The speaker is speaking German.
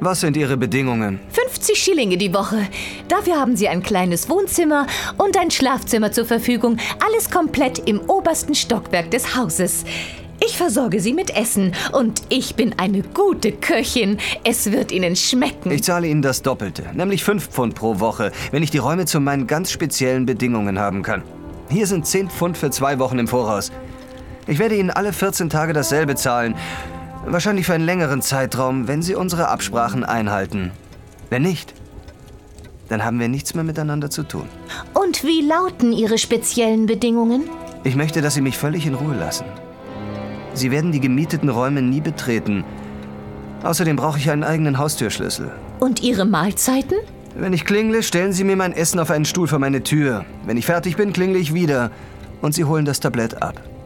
Was sind Ihre Bedingungen? 50 Schillinge die Woche. Dafür haben Sie ein kleines Wohnzimmer und ein Schlafzimmer zur Verfügung. Alles komplett im obersten Stockwerk des Hauses. Ich versorge Sie mit Essen und ich bin eine gute Köchin. Es wird Ihnen schmecken. Ich zahle Ihnen das Doppelte, nämlich 5 Pfund pro Woche, wenn ich die Räume zu meinen ganz speziellen Bedingungen haben kann. Hier sind 10 Pfund für 2 Wochen im Voraus. Ich werde Ihnen alle 14 Tage dasselbe zahlen. Wahrscheinlich für einen längeren Zeitraum, wenn Sie unsere Absprachen einhalten. Wenn nicht, dann haben wir nichts mehr miteinander zu tun. Und wie lauten Ihre speziellen Bedingungen? Ich möchte, dass Sie mich völlig in Ruhe lassen. Sie werden die gemieteten Räume nie betreten. Außerdem brauche ich einen eigenen Haustürschlüssel. Und Ihre Mahlzeiten? Wenn ich klingle, stellen Sie mir mein Essen auf einen Stuhl vor meine Tür. Wenn ich fertig bin, klingle ich wieder und Sie holen das Tablett ab.